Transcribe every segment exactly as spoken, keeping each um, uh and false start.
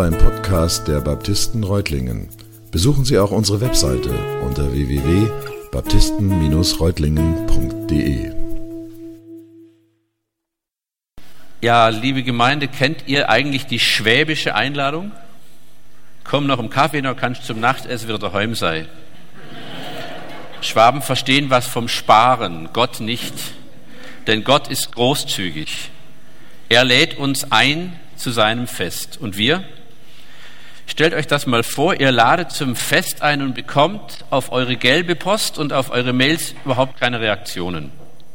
war ein Podcast der Baptisten Reutlingen. Besuchen Sie auch unsere Webseite unter w w w punkt baptisten Bindestrich reutlingen punkt d e. Ja, liebe Gemeinde, kennt ihr eigentlich die schwäbische Einladung? Komm noch im Kaffee, noch kannst zum Nachtessen wieder daheim sein. Schwaben verstehen was vom Sparen, Gott nicht. Denn Gott ist großzügig. Er lädt uns ein zu seinem Fest. Und wir? Stellt euch das mal vor, ihr ladet zum Fest ein und bekommt auf eure gelbe Post und auf eure Mails überhaupt keine Reaktionen.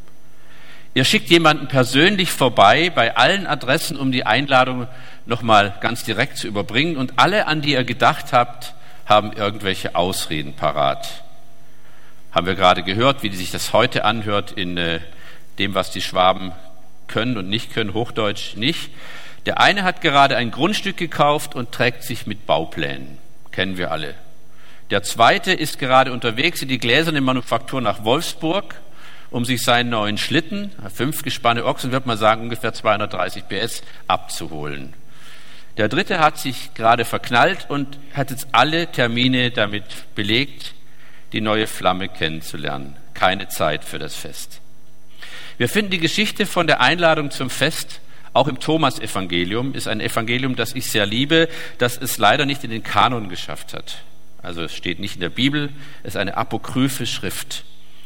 Ihr schickt jemanden persönlich vorbei bei allen Adressen, um die Einladung nochmal ganz direkt zu überbringen. Und alle, an die ihr gedacht habt, haben irgendwelche Ausreden parat. Haben wir gerade gehört, wie sich das heute anhört in äh, dem, was die Schwaben können und nicht können, Hochdeutsch nicht. Der eine hat gerade ein Grundstück gekauft und trägt sich mit Bauplänen. Kennen wir alle. Der zweite ist gerade unterwegs in die gläserne Manufaktur nach Wolfsburg, um sich seinen neuen Schlitten, fünf Gespanne Ochsen, wird man sagen, ungefähr zweihundertdreißig P S, abzuholen. Der dritte hat sich gerade verknallt und hat jetzt alle Termine damit belegt, die neue Flamme kennenzulernen. Keine Zeit für das Fest. Wir finden die Geschichte von der Einladung zum Fest auch im Thomas-Evangelium, ist ein Evangelium, das ich sehr liebe, das es leider nicht in den Kanon geschafft hat. Also es steht nicht in der Bibel, es ist eine apokryphe Schrift.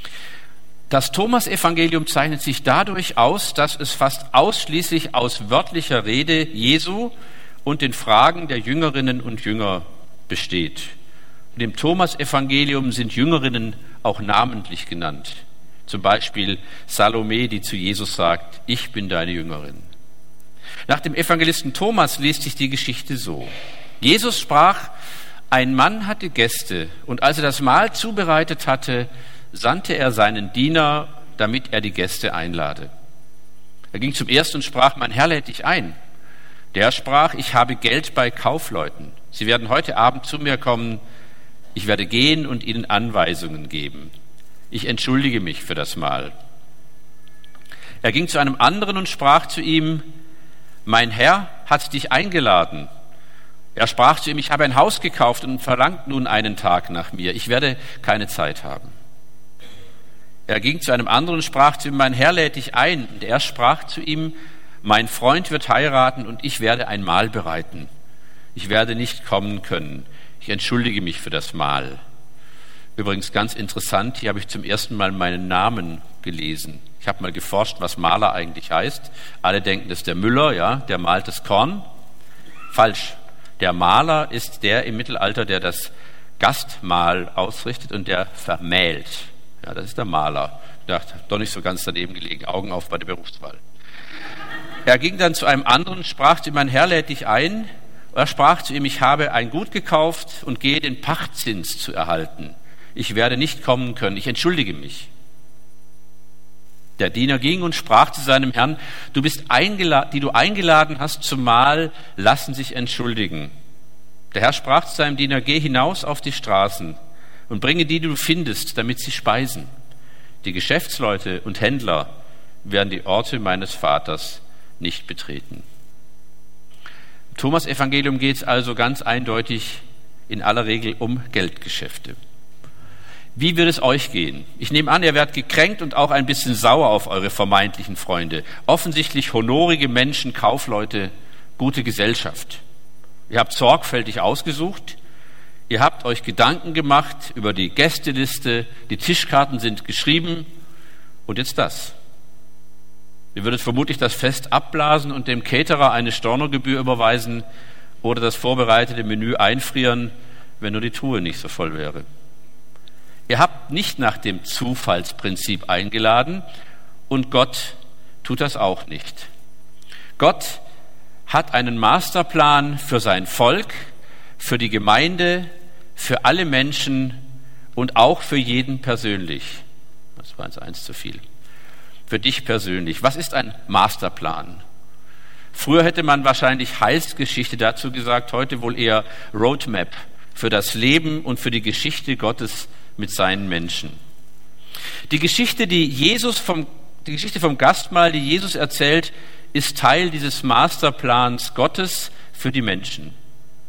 Das Thomas-Evangelium zeichnet sich dadurch aus, dass es fast ausschließlich aus wörtlicher Rede Jesu und den Fragen der Jüngerinnen und Jünger besteht. In dem Thomas-Evangelium sind Jüngerinnen auch namentlich genannt. Zum Beispiel Salome, die zu Jesus sagt, ich bin deine Jüngerin. Nach dem Evangelisten Thomas liest sich die Geschichte so. Jesus sprach, ein Mann hatte Gäste, und als er das Mahl zubereitet hatte, sandte er seinen Diener, damit er die Gäste einlade. Er ging zum ersten und sprach, mein Herr lädt dich ein. Der sprach, ich habe Geld bei Kaufleuten. Sie werden heute Abend zu mir kommen. Ich werde gehen und ihnen Anweisungen geben. Ich entschuldige mich für das Mahl. Er ging zu einem anderen und sprach zu ihm, mein Herr hat dich eingeladen. Er sprach zu ihm, ich habe ein Haus gekauft und verlangt nun einen Tag nach mir. Ich werde keine Zeit haben. Er ging zu einem anderen und sprach zu ihm, mein Herr lädt dich ein. Und er sprach zu ihm, mein Freund wird heiraten und ich werde ein Mahl bereiten. Ich werde nicht kommen können. Ich entschuldige mich für das Mahl. Übrigens ganz interessant, hier habe ich zum ersten Mal meinen Namen gelesen. Ich habe mal geforscht, was Maler eigentlich heißt. Alle denken, das ist der Müller, ja, der malt das Korn. Falsch. Der Maler ist der im Mittelalter, der das Gastmahl ausrichtet und der vermählt. Ja, das ist der Maler. Ich dachte, doch nicht so ganz daneben gelegen. Augen auf bei der Berufswahl. Er ging dann zu einem anderen, sprach zu ihm, mein Herr lädt dich ein. Er sprach zu ihm, ich habe ein Gut gekauft und gehe den Pachtzins zu erhalten. Ich werde nicht kommen können. Ich entschuldige mich. Der Diener ging und sprach zu seinem Herrn, du bist eingeladen, die du eingeladen hast zum Mahl, lassen sich entschuldigen. Der Herr sprach zu seinem Diener, geh hinaus auf die Straßen und bringe die, die du findest, damit sie speisen. Die Geschäftsleute und Händler werden die Orte meines Vaters nicht betreten. Im Thomas-Evangelium geht es also ganz eindeutig in aller Regel um Geldgeschäfte. Wie wird es euch gehen? Ich nehme an, ihr werdet gekränkt und auch ein bisschen sauer auf eure vermeintlichen Freunde. Offensichtlich honorige Menschen, Kaufleute, gute Gesellschaft. Ihr habt sorgfältig ausgesucht. Ihr habt euch Gedanken gemacht über die Gästeliste. Die Tischkarten sind geschrieben. Und jetzt das. Ihr würdet vermutlich das Fest abblasen und dem Caterer eine Stornogebühr überweisen oder das vorbereitete Menü einfrieren, wenn nur die Truhe nicht so voll wäre. Ihr habt nicht nach dem Zufallsprinzip eingeladen und Gott tut das auch nicht. Gott hat einen Masterplan für sein Volk, für die Gemeinde, für alle Menschen und auch für jeden persönlich. Das war jetzt eins zu viel. Für dich persönlich. Was ist ein Masterplan? Früher hätte man wahrscheinlich Heilsgeschichte dazu gesagt, heute wohl eher Roadmap für das Leben und für die Geschichte Gottes mit seinen Menschen. Die Geschichte, die Jesus vom, die Geschichte vom Gastmahl, die Jesus erzählt, ist Teil dieses Masterplans Gottes für die Menschen.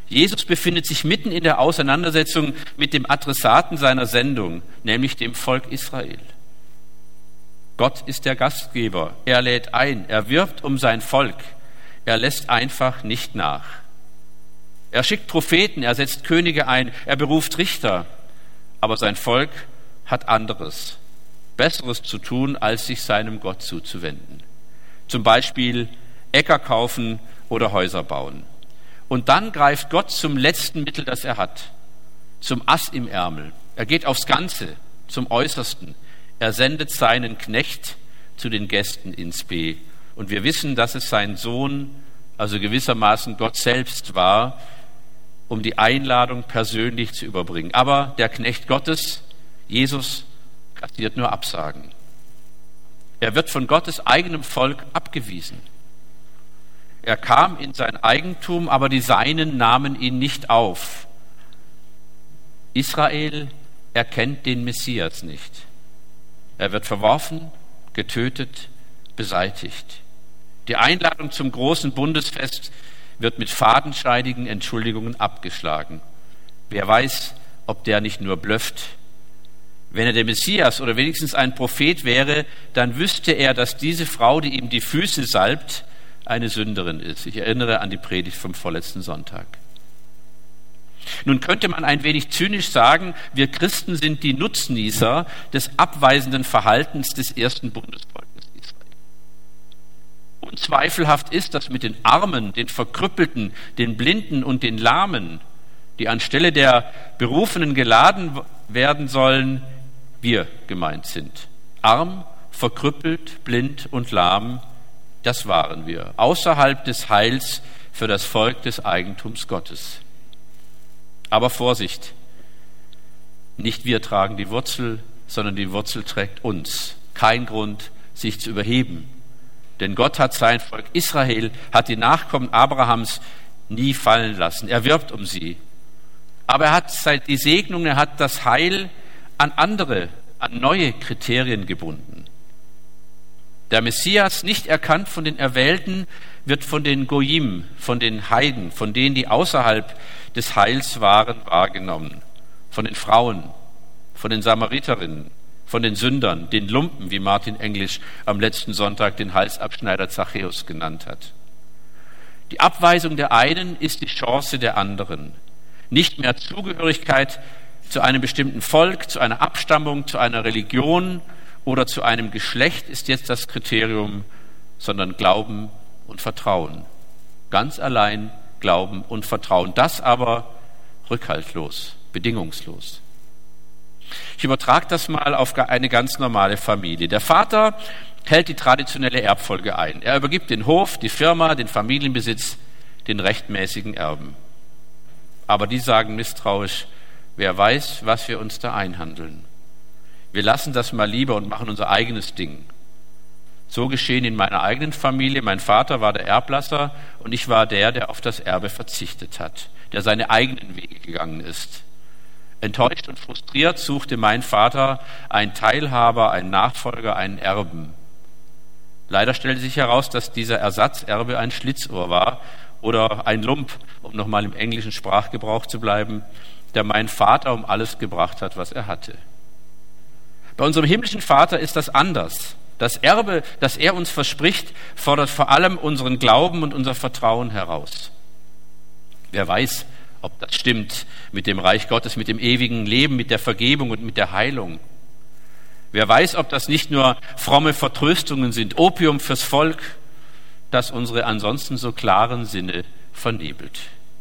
Jesus befindet sich mitten in der Auseinandersetzung mit dem Adressaten seiner Sendung, nämlich dem Volk Israel. Gott ist der Gastgeber, er lädt ein, er wirbt um sein Volk, er lässt einfach nicht nach. Er schickt Propheten, er setzt Könige ein, er beruft Richter, aber sein Volk hat anderes, Besseres zu tun, als sich seinem Gott zuzuwenden. Zum Beispiel Äcker kaufen oder Häuser bauen. Und dann greift Gott zum letzten Mittel, das er hat, zum Ass im Ärmel. Er geht aufs Ganze, zum Äußersten. Er sendet seinen Knecht zu den Gästen ins B. Und wir wissen, dass es sein Sohn, also gewissermaßen Gott selbst war, um die Einladung persönlich zu überbringen. Aber der Knecht Gottes, Jesus, kassiert nur Absagen. Er wird von Gottes eigenem Volk abgewiesen. Er kam in sein Eigentum, aber die Seinen nahmen ihn nicht auf. Israel erkennt den Messias nicht. Er wird verworfen, getötet, beseitigt. Die Einladung zum großen Bundesfest wird mit fadenscheidigen Entschuldigungen abgeschlagen. Wer weiß, ob der nicht nur blöfft. Wenn er der Messias oder wenigstens ein Prophet wäre, dann wüsste er, dass diese Frau, die ihm die Füße salbt, eine Sünderin ist. Ich erinnere an die Predigt vom vorletzten Sonntag. Nun könnte man ein wenig zynisch sagen, wir Christen sind die Nutznießer des abweisenden Verhaltens des ersten Bundesvolkes Israel. Unzweifelhaft ist, dass mit den Armen, den Verkrüppelten, den Blinden und den Lahmen, die anstelle der Berufenen geladen werden sollen, wir gemeint sind. Arm, verkrüppelt, blind und lahm, das waren wir, außerhalb des Heils für das Volk des Eigentums Gottes. Aber Vorsicht, nicht wir tragen die Wurzel, sondern die Wurzel trägt uns. Kein Grund, sich zu überheben. Denn Gott hat sein Volk Israel, hat die Nachkommen Abrahams nie fallen lassen. Er wirbt um sie. Aber er hat seit die Segnung, er hat das Heil an andere, an neue Kriterien gebunden. Der Messias, nicht erkannt von den Erwählten, wird von den Goyim, von den Heiden, von denen, die außerhalb des Heils waren, wahrgenommen. Von den Frauen, von den Samariterinnen, von den Sündern, den Lumpen, wie Martin Englisch am letzten Sonntag den Halsabschneider Zachäus genannt hat. Die Abweisung der einen ist die Chance der anderen. Nicht mehr Zugehörigkeit zu einem bestimmten Volk, zu einer Abstammung, zu einer Religion oder zu einem Geschlecht ist jetzt das Kriterium, sondern Glauben und Vertrauen. Ganz allein Glauben und Vertrauen. Das aber rückhaltlos, bedingungslos. Ich übertrage das mal auf eine ganz normale Familie. Der Vater hält die traditionelle Erbfolge ein. Er übergibt den Hof, die Firma, den Familienbesitz den rechtmäßigen Erben. Aber die sagen misstrauisch, wer weiß, was wir uns da einhandeln. Wir lassen das mal lieber und machen unser eigenes Ding. So geschehen in meiner eigenen Familie. Mein Vater war der Erblasser und ich war der, der auf das Erbe verzichtet hat, der seine eigenen Wege gegangen ist. Enttäuscht und frustriert suchte mein Vater einen Teilhaber, einen Nachfolger, einen Erben. Leider stellte sich heraus, dass dieser Ersatzerbe ein Schlitzohr war oder ein Lump, um nochmal im englischen Sprachgebrauch zu bleiben, der meinen Vater um alles gebracht hat, was er hatte. Bei unserem himmlischen Vater ist das anders. Das Erbe, das er uns verspricht, fordert vor allem unseren Glauben und unser Vertrauen heraus. Wer weiß, ob das stimmt mit dem Reich Gottes, mit dem ewigen Leben, mit der Vergebung und mit der Heilung. Wer weiß, ob das nicht nur fromme Vertröstungen sind, Opium fürs Volk, das unsere ansonsten so klaren Sinne vernebelt.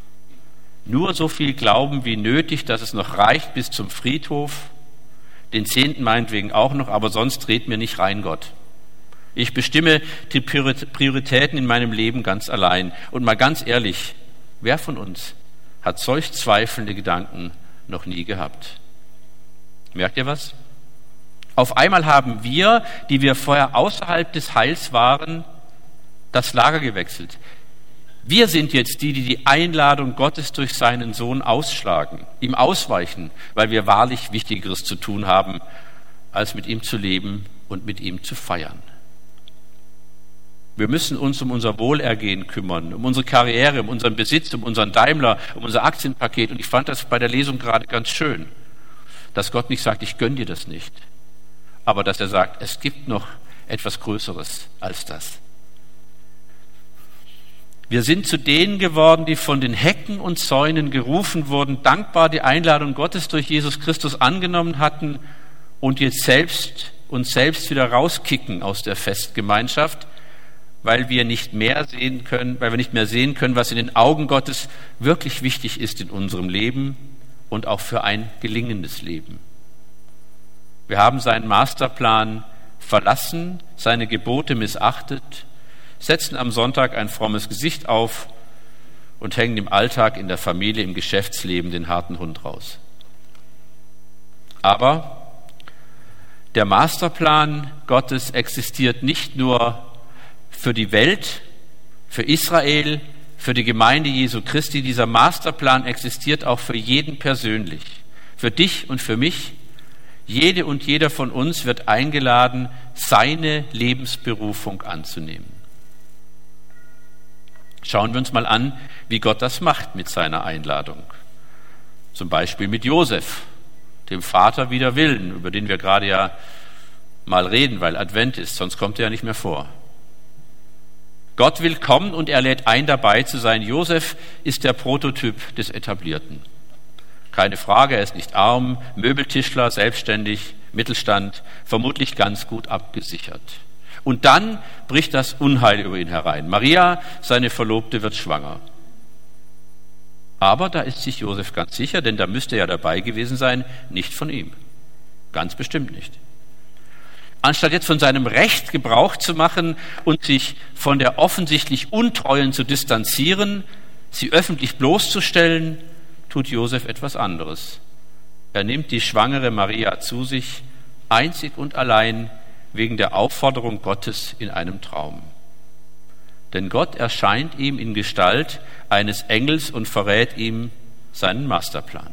Nur so viel Glauben wie nötig, dass es noch reicht bis zum Friedhof, den Zehnten meinetwegen auch noch, aber sonst dreht mir nicht rein Gott. Ich bestimme die Prioritäten in meinem Leben ganz allein. Und mal ganz ehrlich, wer von uns hat solch zweifelnde Gedanken noch nie gehabt? Merkt ihr was? Auf einmal haben wir, die wir vorher außerhalb des Heils waren, das Lager gewechselt. Wir sind jetzt die, die die Einladung Gottes durch seinen Sohn ausschlagen, ihm ausweichen, weil wir wahrlich Wichtigeres zu tun haben, als mit ihm zu leben und mit ihm zu feiern. Wir müssen uns um unser Wohlergehen kümmern, um unsere Karriere, um unseren Besitz, um unseren Daimler, um unser Aktienpaket. Und ich fand das bei der Lesung gerade ganz schön, dass Gott nicht sagt, ich gönne dir das nicht, aber dass er sagt, es gibt noch etwas Größeres als das. Wir sind zu denen geworden, die von den Hecken und Zäunen gerufen wurden, dankbar die Einladung Gottes durch Jesus Christus angenommen hatten und jetzt selbst uns selbst wieder rauskicken aus der Festgemeinschaft, weil wir nicht mehr sehen können, weil wir nicht mehr sehen können, was in den Augen Gottes wirklich wichtig ist in unserem Leben und auch für ein gelingendes Leben. Wir haben seinen Masterplan verlassen, seine Gebote missachtet, setzen am Sonntag ein frommes Gesicht auf und hängen im Alltag, in der Familie, im Geschäftsleben den harten Hund raus. Aber der Masterplan Gottes existiert nicht nur für die Welt, für Israel, für die Gemeinde Jesu Christi. Dieser Masterplan existiert auch für jeden persönlich, für dich und für mich. Jede und jeder von uns wird eingeladen, seine Lebensberufung anzunehmen. Schauen wir uns mal an, wie Gott das macht mit seiner Einladung. Zum Beispiel mit Josef, dem Vater wider Willen, über den wir gerade ja mal reden, weil Advent ist, sonst kommt er ja nicht mehr vor. Gott will kommen und er lädt ein, dabei zu sein. Josef ist der Prototyp des Etablierten. Keine Frage, er ist nicht arm, Möbeltischler, selbstständig, Mittelstand, vermutlich ganz gut abgesichert. Und dann bricht das Unheil über ihn herein. Maria, seine Verlobte, wird schwanger. Aber da ist sich Josef ganz sicher, denn da müsste er dabei gewesen sein, nicht von ihm. Ganz bestimmt nicht. Anstatt jetzt von seinem Recht Gebrauch zu machen und sich von der offensichtlich Untreuen zu distanzieren, sie öffentlich bloßzustellen, tut Josef etwas anderes. Er nimmt die schwangere Maria zu sich, einzig und allein wegen der Aufforderung Gottes in einem Traum. Denn Gott erscheint ihm in Gestalt eines Engels und verrät ihm seinen Masterplan.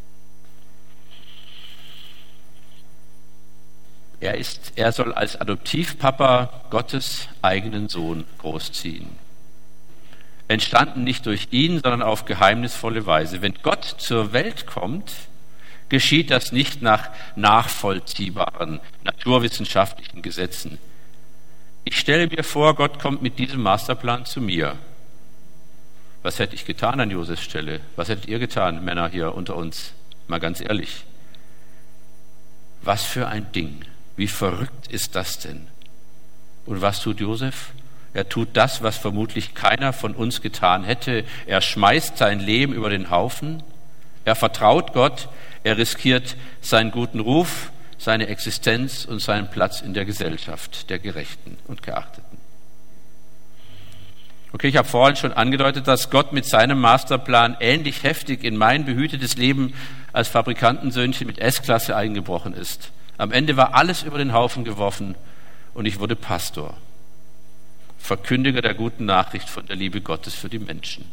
Er ist, er soll als Adoptivpapa Gottes eigenen Sohn großziehen. Entstanden nicht durch ihn, sondern auf geheimnisvolle Weise. Wenn Gott zur Welt kommt, geschieht das nicht nach nachvollziehbaren, naturwissenschaftlichen Gesetzen. Ich stelle mir vor, Gott kommt mit diesem Masterplan zu mir. Was hätte ich getan an Josefs Stelle? Was hättet ihr getan, Männer hier unter uns? Mal ganz ehrlich. Was für ein Ding. Wie verrückt ist das denn? Und was tut Josef? Er tut das, was vermutlich keiner von uns getan hätte. Er schmeißt sein Leben über den Haufen. Er vertraut Gott. Er riskiert seinen guten Ruf, seine Existenz und seinen Platz in der Gesellschaft der Gerechten und Geachteten. Okay, ich habe vorhin schon angedeutet, dass Gott mit seinem Masterplan ähnlich heftig in mein behütetes Leben als Fabrikantensöhnchen mit S-Klasse eingebrochen ist. Am Ende war alles über den Haufen geworfen und ich wurde Pastor, Verkündiger der guten Nachricht von der Liebe Gottes für die Menschen.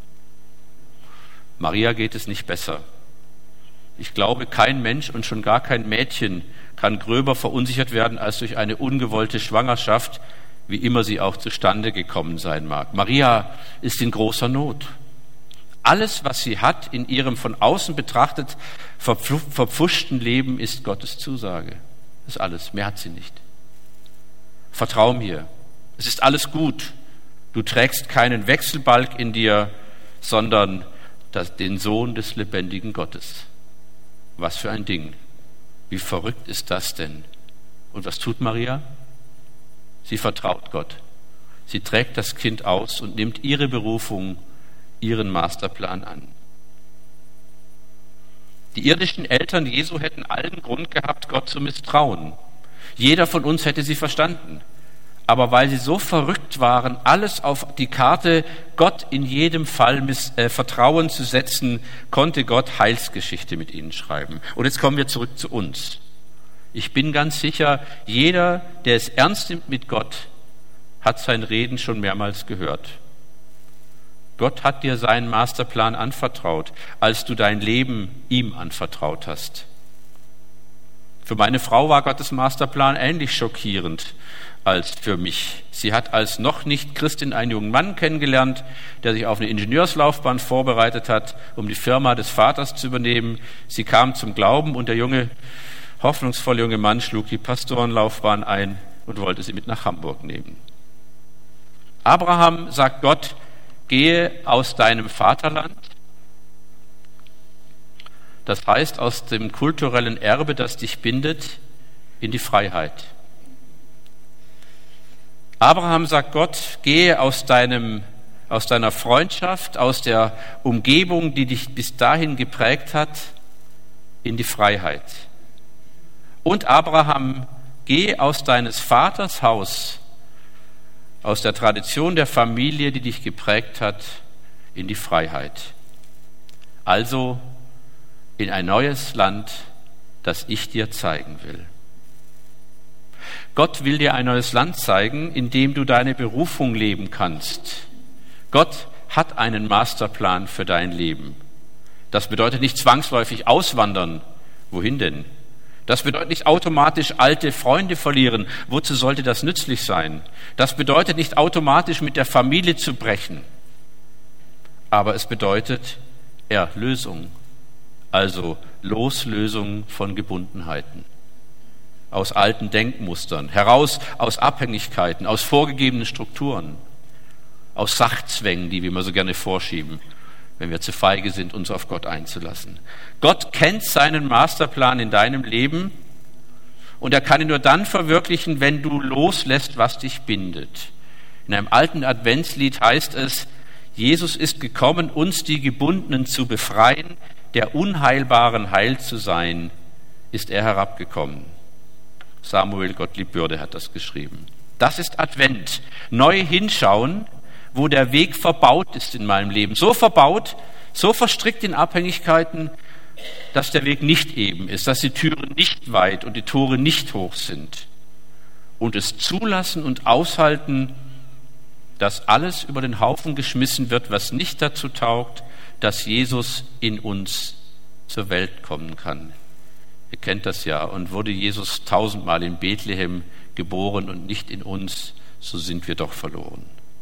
Maria geht es nicht besser. Ich glaube, kein Mensch und schon gar kein Mädchen kann gröber verunsichert werden als durch eine ungewollte Schwangerschaft, wie immer sie auch zustande gekommen sein mag. Maria ist in großer Not. Alles, was sie hat in ihrem von außen betrachtet verpfuschten Leben, ist Gottes Zusage. Das ist alles, mehr hat sie nicht. Vertrau mir, es ist alles gut. Du trägst keinen Wechselbalg in dir, sondern das, den Sohn des lebendigen Gottes. Was für ein Ding. Wie verrückt ist das denn? Und was tut Maria? Sie vertraut Gott. Sie trägt das Kind aus und nimmt ihre Berufung, ihren Masterplan an. Die irdischen Eltern Jesu hätten allen Grund gehabt, Gott zu misstrauen. Jeder von uns hätte sie verstanden. Aber weil sie so verrückt waren, alles auf die Karte, Gott in jedem Fall miss, äh, Vertrauen zu setzen, konnte Gott Heilsgeschichte mit ihnen schreiben. Und jetzt kommen wir zurück zu uns. Ich bin ganz sicher, jeder, der es ernst nimmt mit Gott, hat sein Reden schon mehrmals gehört. Gott hat dir seinen Masterplan anvertraut, als du dein Leben ihm anvertraut hast. Für meine Frau war Gottes Masterplan ähnlich schockierend als für mich. Sie hat als noch nicht Christin einen jungen Mann kennengelernt, der sich auf eine Ingenieurslaufbahn vorbereitet hat, um die Firma des Vaters zu übernehmen. Sie kam zum Glauben und der junge, hoffnungsvolle junge Mann schlug die Pastorenlaufbahn ein und wollte sie mit nach Hamburg nehmen. Abraham sagt Gott, gehe aus deinem Vaterland. Das heißt, aus dem kulturellen Erbe, das dich bindet, in die Freiheit. Abraham sagt Gott, gehe aus deinem, aus deiner Freundschaft, aus der Umgebung, die dich bis dahin geprägt hat, in die Freiheit. Und Abraham, geh aus deines Vaters Haus, aus der Tradition der Familie, die dich geprägt hat, in die Freiheit. Also in ein neues Land, das ich dir zeigen will. Gott will dir ein neues Land zeigen, in dem du deine Berufung leben kannst. Gott hat einen Masterplan für dein Leben. Das bedeutet nicht zwangsläufig auswandern. Wohin denn? Das bedeutet nicht automatisch alte Freunde verlieren. Wozu sollte das nützlich sein? Das bedeutet nicht automatisch mit der Familie zu brechen. Aber es bedeutet Erlösung, also Loslösung von Gebundenheiten, aus alten Denkmustern, heraus aus Abhängigkeiten, aus vorgegebenen Strukturen, aus Sachzwängen, die wir immer so gerne vorschieben, wenn wir zu feige sind, uns auf Gott einzulassen. Gott kennt seinen Masterplan in deinem Leben und er kann ihn nur dann verwirklichen, wenn du loslässt, was dich bindet. In einem alten Adventslied heißt es, Jesus ist gekommen, uns die Gebundenen zu befreien, der Unheilbaren Heil zu sein, ist er herabgekommen. Samuel Gottlieb Bürde hat das geschrieben. Das ist Advent. Neu hinschauen, wo der Weg verbaut ist in meinem Leben. So verbaut, so verstrickt in Abhängigkeiten, dass der Weg nicht eben ist, dass die Türen nicht weit und die Tore nicht hoch sind. Und es zulassen und aushalten, dass alles über den Haufen geschmissen wird, was nicht dazu taugt, dass Jesus in uns zur Welt kommen kann. Ihr kennt das ja. Und wurde Jesus tausendmal in Bethlehem geboren und nicht in uns, so sind wir doch verloren.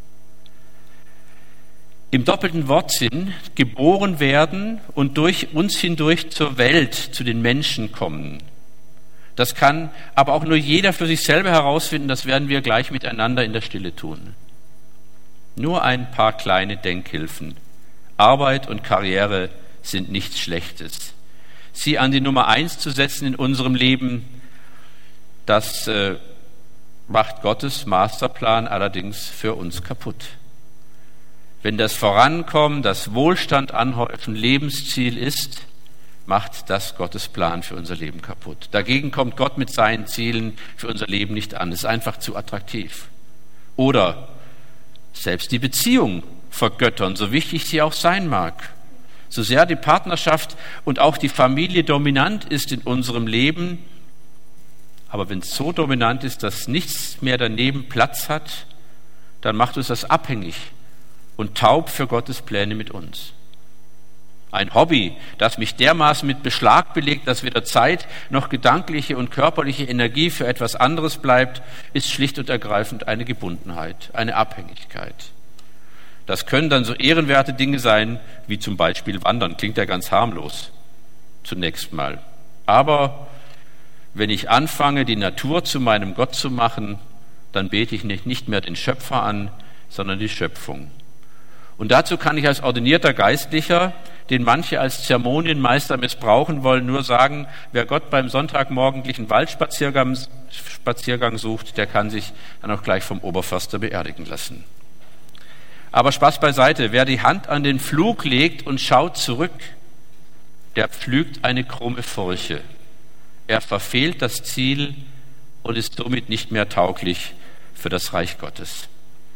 Im doppelten Wortsinn geboren werden und durch uns hindurch zur Welt, zu den Menschen kommen. Das kann aber auch nur jeder für sich selber herausfinden, das werden wir gleich miteinander in der Stille tun. Nur ein paar kleine Denkhilfen. Arbeit und Karriere sind nichts Schlechtes. Sie an die Nummer eins zu setzen in unserem Leben, das äh, macht Gottes Masterplan allerdings für uns kaputt. Wenn das Vorankommen, das Wohlstand anhäufen Lebensziel ist, macht das Gottes Plan für unser Leben kaputt. Dagegen kommt Gott mit seinen Zielen für unser Leben nicht an. Es ist einfach zu attraktiv. Oder selbst die Beziehung vergöttern, so wichtig sie auch sein mag. So sehr die Partnerschaft und auch die Familie dominant ist in unserem Leben, aber wenn es so dominant ist, dass nichts mehr daneben Platz hat, dann macht uns das abhängig und taub für Gottes Pläne mit uns. Ein Hobby, das mich dermaßen mit Beschlag belegt, dass weder Zeit noch gedankliche und körperliche Energie für etwas anderes bleibt, ist schlicht und ergreifend eine Gebundenheit, eine Abhängigkeit. Das können dann so ehrenwerte Dinge sein, wie zum Beispiel Wandern. Klingt ja ganz harmlos, zunächst mal. Aber wenn ich anfange, die Natur zu meinem Gott zu machen, dann bete ich nicht mehr den Schöpfer an, sondern die Schöpfung. Und dazu kann ich als ordinierter Geistlicher, den manche als Zeremonienmeister missbrauchen wollen, nur sagen, wer Gott beim sonntagmorgendlichen Waldspaziergang Spaziergang sucht, der kann sich dann auch gleich vom Oberförster beerdigen lassen. Aber Spaß beiseite, wer die Hand an den Pflug legt und schaut zurück, der pflügt eine krumme Furche. Er verfehlt das Ziel und ist somit nicht mehr tauglich für das Reich Gottes.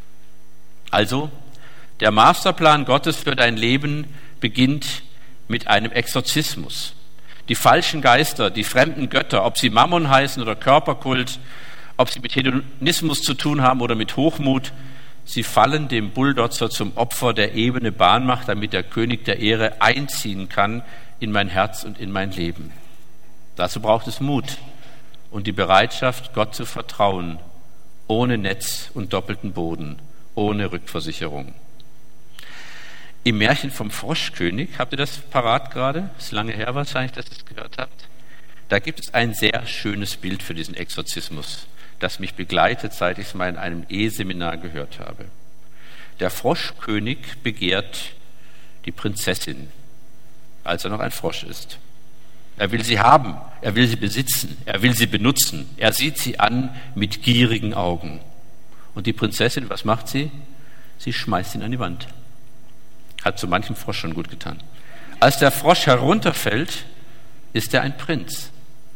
Also, der Masterplan Gottes für dein Leben beginnt mit einem Exorzismus. Die falschen Geister, die fremden Götter, ob sie Mammon heißen oder Körperkult, ob sie mit Hedonismus zu tun haben oder mit Hochmut, sie fallen dem Bulldozer zum Opfer, der ebene Bahn macht, damit der König der Ehre einziehen kann in mein Herz und in mein Leben. Dazu braucht es Mut und die Bereitschaft, Gott zu vertrauen, ohne Netz und doppelten Boden, ohne Rückversicherung. Im Märchen vom Froschkönig, habt ihr das parat gerade? Ist lange her wahrscheinlich, dass ihr es gehört habt. Da gibt es ein sehr schönes Bild für diesen Exorzismus, das mich begleitet, seit ich es mal in einem Eheseminar gehört habe. Der Froschkönig begehrt die Prinzessin, als er noch ein Frosch ist. Er will sie haben, er will sie besitzen, er will sie benutzen. Er sieht sie an mit gierigen Augen. Und die Prinzessin, was macht sie? Sie schmeißt ihn an die Wand. Hat zu manchem Frosch schon gut getan. Als der Frosch herunterfällt, ist er ein Prinz.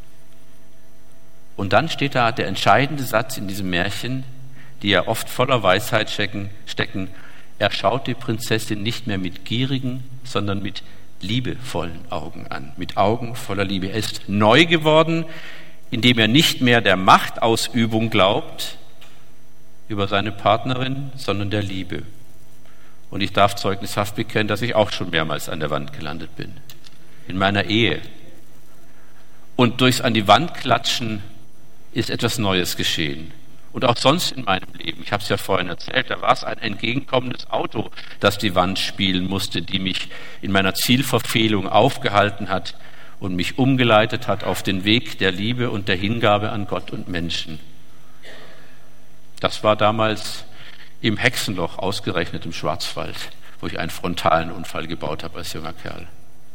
Und dann steht da der entscheidende Satz in diesem Märchen, die ja oft voller Weisheit stecken, stecken. Er schaut die Prinzessin nicht mehr mit gierigen, sondern mit liebevollen Augen an, mit Augen voller Liebe. Er ist neu geworden, indem er nicht mehr der Machtausübung glaubt über seine Partnerin, sondern der Liebe. Und ich darf zeugnishaft bekennen, dass ich auch schon mehrmals an der Wand gelandet bin. In meiner Ehe. Und durchs an die Wand klatschen ist etwas Neues geschehen. Und auch sonst in meinem Leben. Ich habe es ja vorhin erzählt, da war es ein entgegenkommendes Auto, das die Wand spielen musste, die mich in meiner Zielverfehlung aufgehalten hat und mich umgeleitet hat auf den Weg der Liebe und der Hingabe an Gott und Menschen. Das war damals im Hexenloch, ausgerechnet im Schwarzwald, wo ich einen frontalen Unfall gebaut habe als junger Kerl.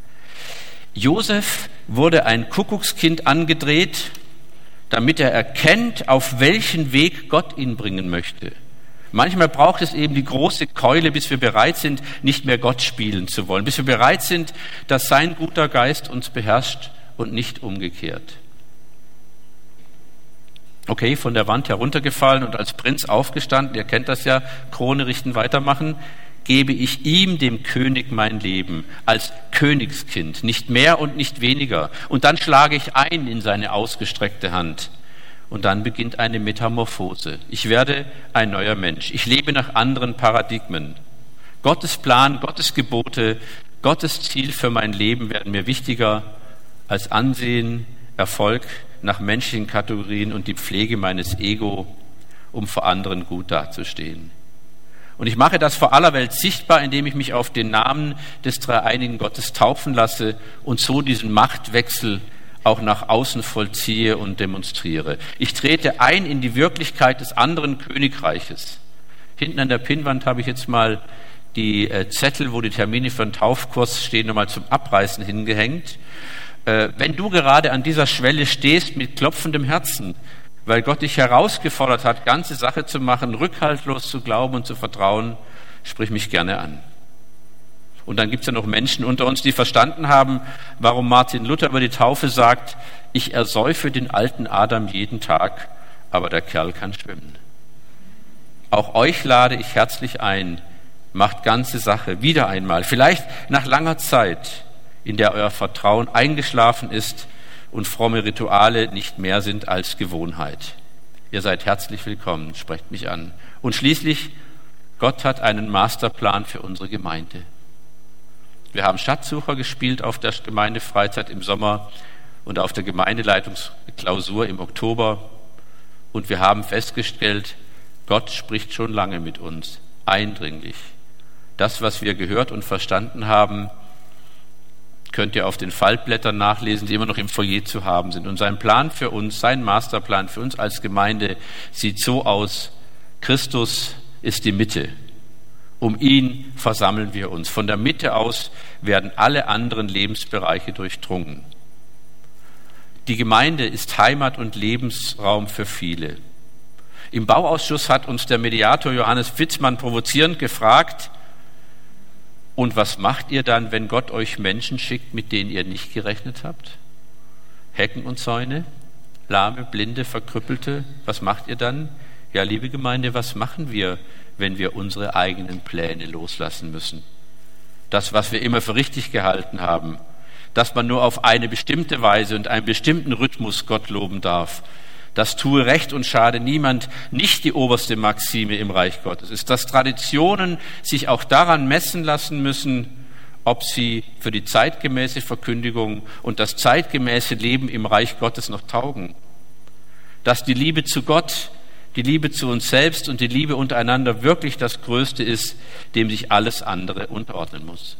Josef wurde ein Kuckuckskind angedreht, damit er erkennt, auf welchen Weg Gott ihn bringen möchte. Manchmal braucht es eben die große Keule, bis wir bereit sind, nicht mehr Gott spielen zu wollen, bis wir bereit sind, dass sein guter Geist uns beherrscht und nicht umgekehrt. Okay, von der Wand heruntergefallen und als Prinz aufgestanden, ihr kennt das ja, Krone richten, weitermachen, gebe ich ihm, dem König, mein Leben, als Königskind, nicht mehr und nicht weniger. Und dann schlage ich ein in seine ausgestreckte Hand. Und dann beginnt eine Metamorphose. Ich werde ein neuer Mensch. Ich lebe nach anderen Paradigmen. Gottes Plan, Gottes Gebote, Gottes Ziel für mein Leben werden mir wichtiger als Ansehen, Erfolg nach menschlichen Kategorien und die Pflege meines Ego, um vor anderen gut dazustehen. Und ich mache das vor aller Welt sichtbar, indem ich mich auf den Namen des dreieinigen Gottes taufen lasse und so diesen Machtwechsel auch nach außen vollziehe und demonstriere. Ich trete ein in die Wirklichkeit des anderen Königreiches. Hinten an der Pinnwand habe ich jetzt mal die äh, Zettel, wo die Termine für den Taufkurs stehen, nochmal zum Abreißen hingehängt. Äh, wenn du gerade an dieser Schwelle stehst mit klopfendem Herzen, weil Gott dich herausgefordert hat, ganze Sache zu machen, rückhaltlos zu glauben und zu vertrauen, sprich mich gerne an. Und dann gibt es ja noch Menschen unter uns, die verstanden haben, warum Martin Luther über die Taufe sagt, ich ersäufe den alten Adam jeden Tag, aber der Kerl kann schwimmen. Auch euch lade ich herzlich ein, macht ganze Sache wieder einmal, vielleicht nach langer Zeit, in der euer Vertrauen eingeschlafen ist und fromme Rituale nicht mehr sind als Gewohnheit. Ihr seid herzlich willkommen, sprecht mich an. Und schließlich, Gott hat einen Masterplan für unsere Gemeinde. Wir haben Schatzsucher gespielt auf der Gemeindefreizeit im Sommer und auf der Gemeindeleitungsklausur im Oktober. Und wir haben festgestellt, Gott spricht schon lange mit uns, eindringlich. Das, was wir gehört und verstanden haben, könnt ihr auf den Faltblättern nachlesen, die immer noch im Foyer zu haben sind. Und sein Plan für uns, sein Masterplan für uns als Gemeinde sieht so aus, Christus ist die Mitte. Um ihn versammeln wir uns. Von der Mitte aus werden alle anderen Lebensbereiche durchdrungen. Die Gemeinde ist Heimat und Lebensraum für viele. Im Bauausschuss hat uns der Mediator Johannes Witzmann provozierend gefragt, und was macht ihr dann, wenn Gott euch Menschen schickt, mit denen ihr nicht gerechnet habt? Hecken und Zäune, Lahme, Blinde, Verkrüppelte, was macht ihr dann? Ja, liebe Gemeinde, was machen wir, wenn wir unsere eigenen Pläne loslassen müssen? Das, was wir immer für richtig gehalten haben, dass man nur auf eine bestimmte Weise und einen bestimmten Rhythmus Gott loben darf. Das tue Recht und schade niemand, nicht die oberste Maxime im Reich Gottes ist, dass Traditionen sich auch daran messen lassen müssen, ob sie für die zeitgemäße Verkündigung und das zeitgemäße Leben im Reich Gottes noch taugen. dass die Liebe zu Gott, die Liebe zu uns selbst und die Liebe untereinander wirklich das Größte ist, dem sich alles andere unterordnen muss.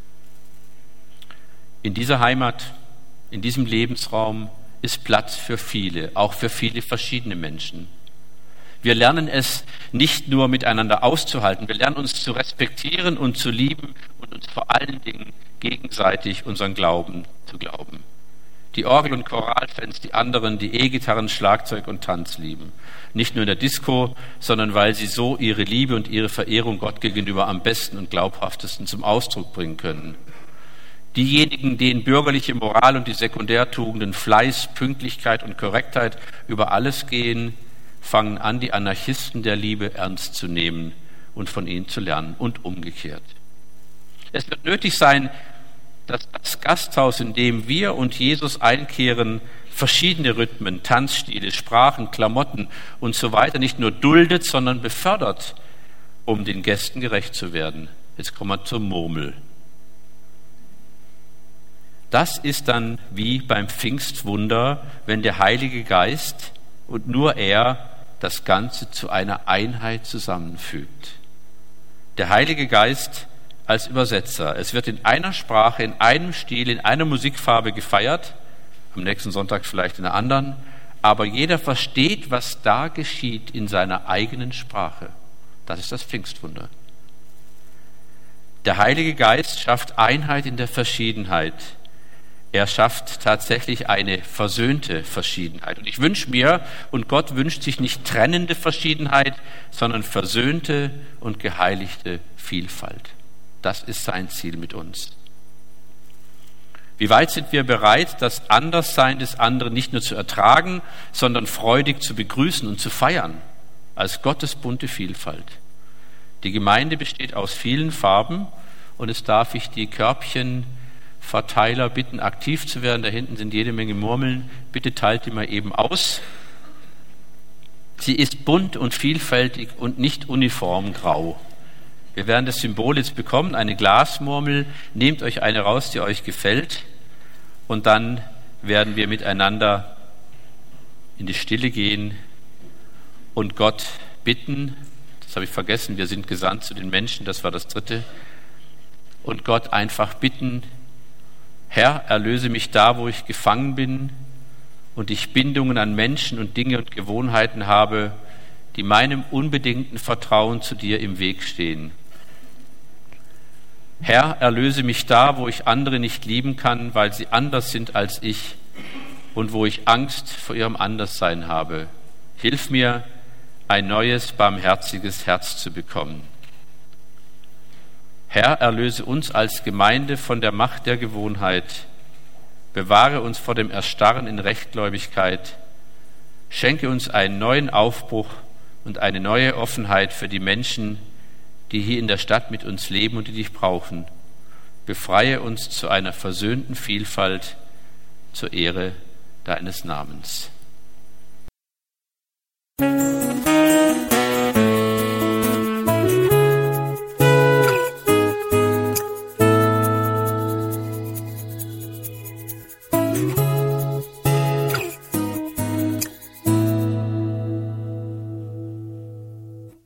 In dieser Heimat, in diesem Lebensraum ist Platz für viele, auch für viele verschiedene Menschen. Wir lernen es nicht nur miteinander auszuhalten, wir lernen uns zu respektieren und zu lieben und uns vor allen Dingen gegenseitig unseren Glauben zu glauben. Die Orgel- und Choralfans, die anderen, die E-Gitarren, Schlagzeug und Tanz lieben. Nicht nur in der Disco, sondern weil sie so ihre Liebe und ihre Verehrung Gott gegenüber am besten und glaubhaftesten zum Ausdruck bringen können. Diejenigen, denen bürgerliche Moral und die Sekundärtugenden Fleiß, Pünktlichkeit und Korrektheit über alles gehen, fangen an, die Anarchisten der Liebe ernst zu nehmen und von ihnen zu lernen und umgekehrt. Es wird nötig sein, dass das Gasthaus, in dem wir und Jesus einkehren, verschiedene Rhythmen, Tanzstile, Sprachen, Klamotten und so weiter nicht nur duldet, sondern befördert, um den Gästen gerecht zu werden. Jetzt kommen wir zur Murmel. Das ist dann wie beim Pfingstwunder, wenn der Heilige Geist und nur er das Ganze zu einer Einheit zusammenfügt. Der Heilige Geist als Übersetzer. Es wird in einer Sprache, in einem Stil, in einer Musikfarbe gefeiert, am nächsten Sonntag vielleicht in einer anderen, aber jeder versteht, was da geschieht in seiner eigenen Sprache. Das ist das Pfingstwunder. Der Heilige Geist schafft Einheit in der Verschiedenheit. Er schafft tatsächlich eine versöhnte Verschiedenheit. Und ich wünsche mir, und Gott wünscht sich nicht trennende Verschiedenheit, sondern versöhnte und geheiligte Vielfalt. Das ist sein Ziel mit uns. Wie weit sind wir bereit, das Anderssein des anderen nicht nur zu ertragen, sondern freudig zu begrüßen und zu feiern, als Gottes bunte Vielfalt? Die Gemeinde besteht aus vielen Farben und es darf ich die Körbchenverteiler bitten, aktiv zu werden. Da hinten sind jede Menge Murmeln. Bitte teilt die mal eben aus. Sie ist bunt und vielfältig und nicht uniform grau. Wir werden das Symbol jetzt bekommen, eine Glasmurmel. Nehmt euch eine raus, die euch gefällt. Und dann werden wir miteinander in die Stille gehen und Gott bitten. Das habe ich vergessen, wir sind gesandt zu den Menschen, das war das Dritte. Und Gott einfach bitten, Herr, erlöse mich da, wo ich gefangen bin und ich Bindungen an Menschen und Dinge und Gewohnheiten habe, die meinem unbedingten Vertrauen zu dir im Weg stehen. Herr, erlöse mich da, wo ich andere nicht lieben kann, weil sie anders sind als ich und wo ich Angst vor ihrem Anderssein habe. Hilf mir, ein neues, barmherziges Herz zu bekommen. Herr, erlöse uns als Gemeinde von der Macht der Gewohnheit. Bewahre uns vor dem Erstarren in Rechtgläubigkeit. Schenke uns einen neuen Aufbruch und eine neue Offenheit für die Menschen, die hier in der Stadt mit uns leben und die dich brauchen. Befreie uns zu einer versöhnten Vielfalt zur Ehre deines Namens.